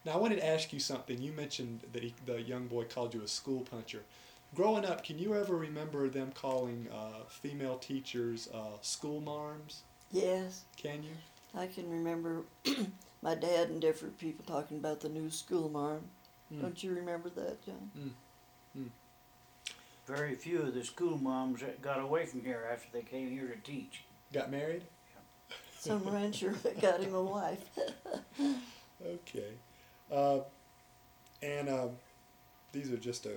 Now I wanted to ask you something. You mentioned that the young boy called you a school puncher. Growing up, can you ever remember them calling female teachers school marms? Yes, Can you? I can remember my dad and different people talking about the new school marm. Mm. Don't you remember that, John? Mm. Mm. Very few of the school moms that got away from here after they came here to teach. Got married? Some rancher got him a wife. Okay. And these are just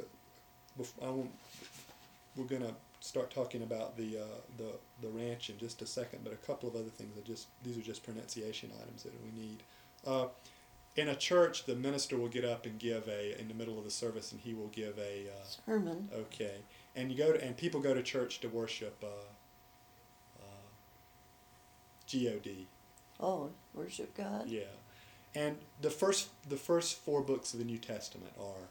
we're going to start talking about the ranch in just a second, but a couple of other things these are just pronunciation items that we need. In a church, the minister will get up and give in the middle of the service, and he will give a Sermon. Okay, and and people go to church to worship God. Oh, worship God. Yeah, and the first 4 books of the New Testament are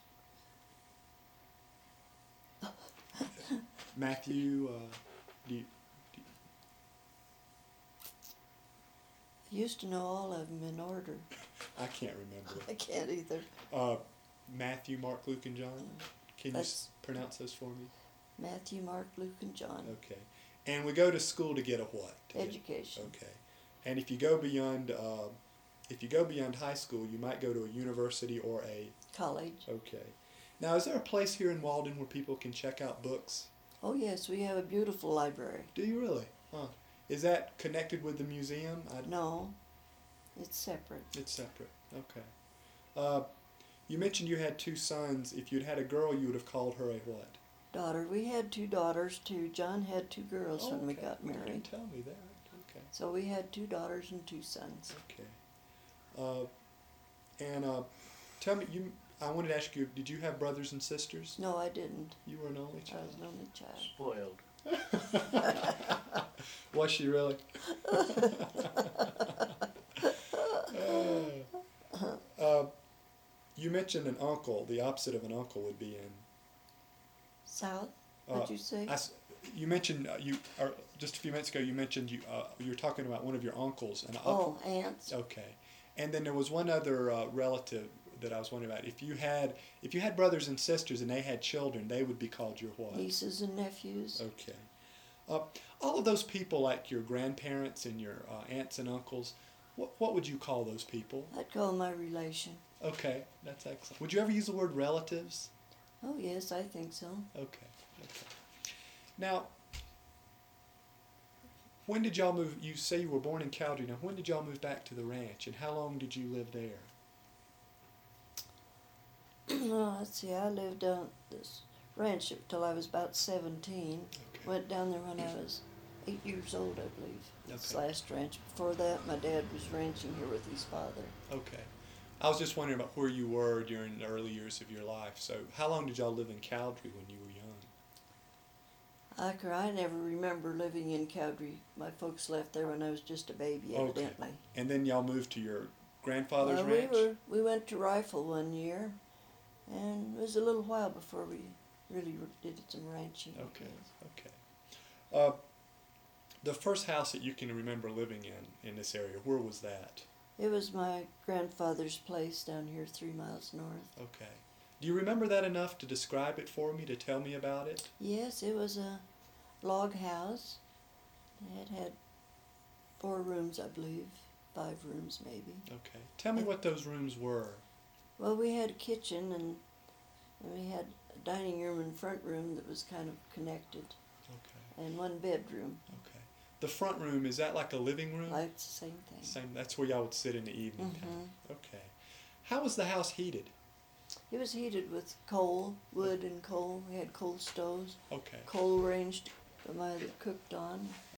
Matthew. I used to know all of them in order. I can't remember. I can't either. Matthew, Mark, Luke, and John. Can you pronounce those for me? Matthew, Mark, Luke, and John. Okay. And we go to school to get a what? Education. Okay. And if you go beyond high school, you might go to a university or a college. Okay. Now, is there a place here in Walden where people can check out books? Oh yes, we have a beautiful library. Do you really? Huh. Is that connected with the museum? No, it's separate. It's separate. Okay. You mentioned you had 2 sons. If you'd had a girl, you would have called her a what? Daughter. We had 2 daughters too. John had 2 girls when we got married. You didn't tell me that. Okay. So we had 2 daughters and 2 sons. Okay. Tell me, I wanted to ask you, did you have brothers and sisters? No, I didn't. You were an only child? I was an only child. Spoiled. Was she really? You mentioned an uncle. The opposite of an uncle would be in South. What'd you say? You mentioned just a few minutes ago. You mentioned you were talking about one of your uncles. Aunts. Okay, and then there was one other relative that I was wondering about. If you had brothers and sisters and they had children, they would be called your what? Nieces and nephews. Okay. All of those people, like your grandparents and your aunts and uncles, what would you call those people? I'd call them my relation. Okay, that's excellent. Would you ever use the word relatives? Oh yes, I think so. Okay. Now, when did y'all move? You say you were born in Cowdery. Now, when did y'all move back to the ranch, and how long did you live there? Let's see, I lived on this ranch till I was about 17. Okay. Went down there when I was 8 years old, I believe. This Okay. last ranch. Before that, my dad was ranching here with his father. Okay. I was just wondering about where you were during the early years of your life. So, how long did y'all live in Cowdery when you were young? I never remember living in Cowdery. My folks left there when I was just a baby, evidently. Okay. And then y'all moved to your grandfather's ranch? We went to Rifle one year, and it was a little while before we really did some ranching. Okay. Okay. The first house that you can remember living in this area, where was that? It was my grandfather's place down here 3 miles north. Okay. Do you remember that enough to describe it for me, to tell me about it? Yes, it was a log house. It had 4 rooms, I believe. 5 rooms, maybe. Okay. Tell me what those rooms were. Well, we had a kitchen, and we had a dining room and front room that was kind of connected. Okay. And 1 bedroom. Okay. The front room, is that like a living room? Like the same thing. Same. That's where y'all would sit in the evening time. Mhm. Okay. How was the house heated? It was heated with coal, wood and coal. We had coal stoves. Okay. Coal range that my mother cooked on.